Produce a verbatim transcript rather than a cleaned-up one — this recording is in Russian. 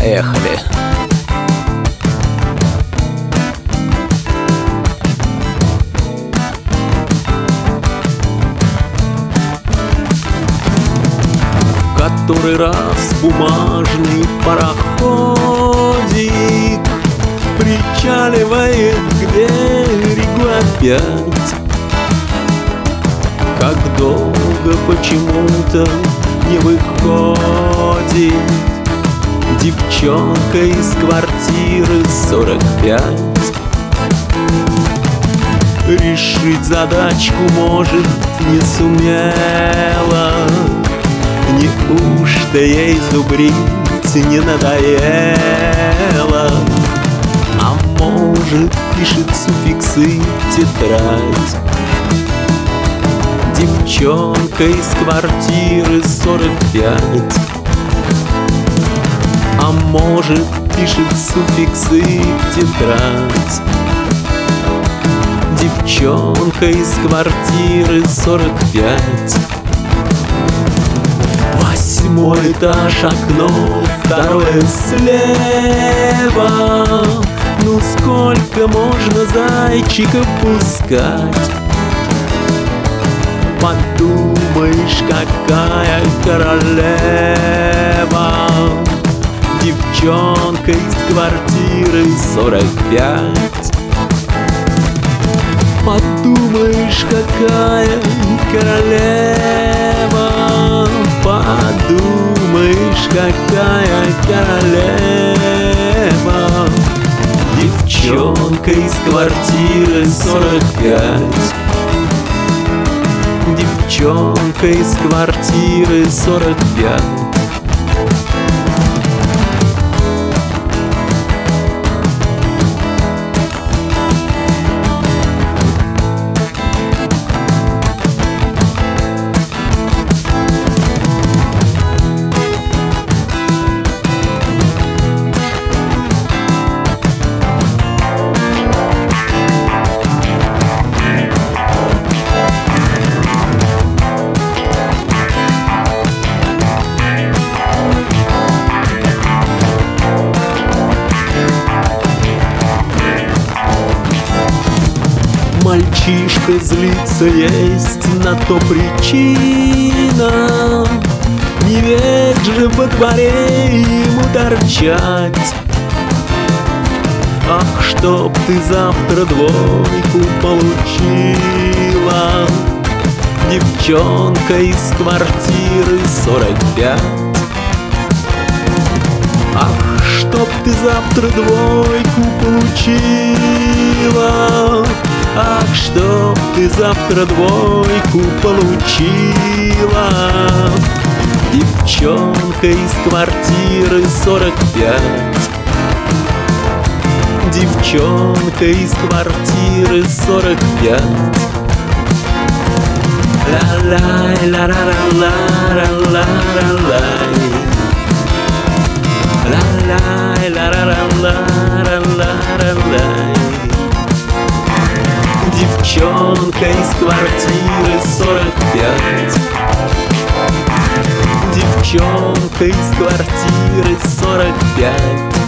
Поехали! Который раз бумажный пароходик причаливает к берегу опять. Как долго почему-то не выходит девчонка из квартиры сорок пять. Решить задачку, может, не сумела. Неужто ей зубрить не надоело? А может, пишет суффиксы в тетрадь. Девчонка из квартиры сорок пять. А может, пишет суффиксы в тетрадь. Девчонка из квартиры сорок пять. Восьмой этаж, окно, второе слева. Ну сколько можно зайчиков пускать? Подумаешь, какая королева. Девчонка из квартиры сорок пять. Подумаешь, какая королева. Подумаешь, какая королева. Девчонка из квартиры сорок пять. Девчонка из квартиры сорок пять. Мальчишка злится, есть на то причина. Не ведь же во дворе ему торчать. Ах, чтоб ты завтра двойку получила, девчонка из квартиры сорок пять. Ах, чтоб ты завтра двойку получила. Ах, чтоб ты завтра двойку получила. Девчонка из квартиры сорок пять. Девчонка из квартиры сорок пять. Ла-лай, ла-ра-ра-ла-ра-ла-ра-лай. Ла-лай, ла-ра-ра-ла-ра-ла-ра-лай. Девчонка из квартиры сорок пять. Девчонка из квартиры сорок пять.